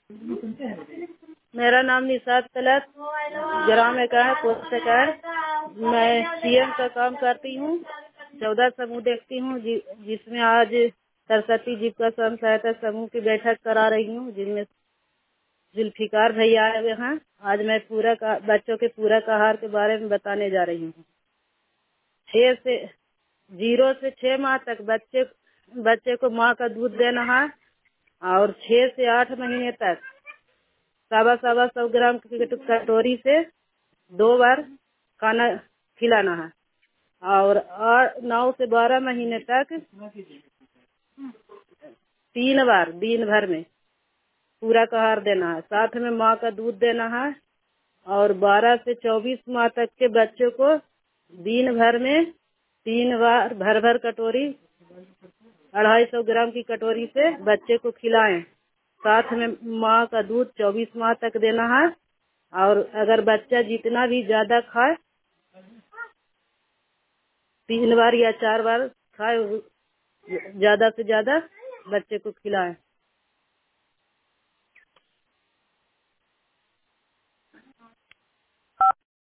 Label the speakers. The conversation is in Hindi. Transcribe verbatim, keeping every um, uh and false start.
Speaker 1: मेरा नाम निशात तलत, ग्राम एकड़ पोस्ट एकड़। मैं सीएम का काम करती हूँ। चौदह समूह देखती हूँ, जि, जिसमें आज सरस्वती जीविका स्वयं सहायता समूह की बैठक करा रही हूँ, जिनमें जुल्फिकार भैया आए हुए हैं। आज मैं पूरक बच्चों के पूरक आहार के बारे में बताने जा रही हूँ। छह से जीरो से छह माह तक बच्चे बच्चे को माँ का दूध देना है और छह से आठ महीने तक सवा सवा सौ ग्राम की कटोरी से दो बार खाना खिलाना है और आठ नौ से बारह महीने तक तीन बार दिन भर में पूरा आहार देना है। साथ में माँ का दूध देना है और बारह से चौबीस माह तक के बच्चों को दिन भर में तीन बार भर भर कटोरी अढ़ाई सौ ग्राम की कटोरी से बच्चे को खिलाएं। साथ में माँ का दूध चौबीस माह तक देना है और अगर बच्चा जितना भी ज्यादा खाए, तीन बार या चार बार खाए, ज्यादा से ज्यादा बच्चे को खिलाएं।